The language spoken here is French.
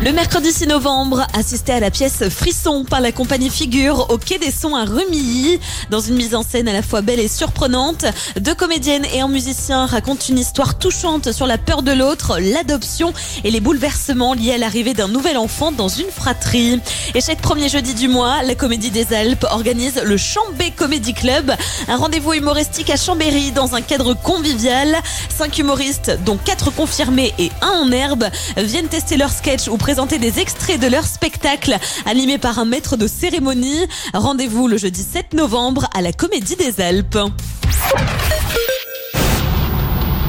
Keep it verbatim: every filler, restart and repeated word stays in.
Le mercredi six novembre, assistez à la pièce Frisson par la compagnie Figure au Quai des Sons à Remilly. Dans une mise en scène à la fois belle et surprenante, deux comédiennes et un musicien racontent une histoire touchante sur la peur de l'autre, l'adoption et les bouleversements liés à l'arrivée d'un nouvel enfant dans une fratrie. Et chaque premier jeudi du mois, la Comédie des Alpes organise le Chambé Comedy Club, un rendez-vous humoristique à Chambéry dans un cadre convivial. Cinq humoristes, dont quatre confirmés et un en herbe, viennent tester leur sketch ou présenter des extraits de leur spectacle animé par un maître de cérémonie. Rendez-vous le jeudi sept novembre à la Comédie des Alpes.